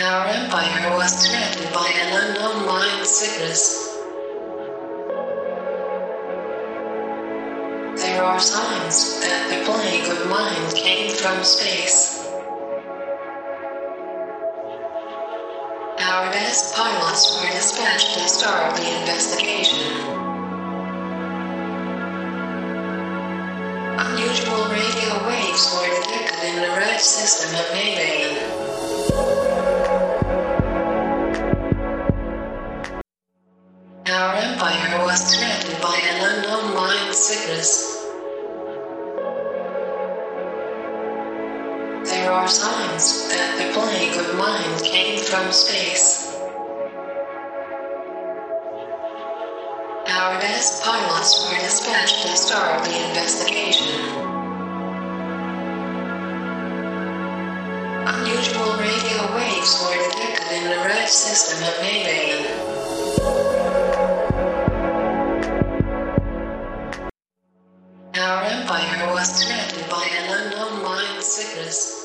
Our empire was threatened by an unknown mind sickness. There are signs that the plague of mind came from space. Our best pilots were dispatched to start the investigation. Unusual radio waves were detected in the red system of Mayday. Our empire was threatened by an unknown mind sickness. There are signs that the plague of mind came from space. Our best pilots were dispatched to start the investigation. Unusual radio waves were detected in the red system of Mayday. Our empire was threatened by an unknown mind sickness.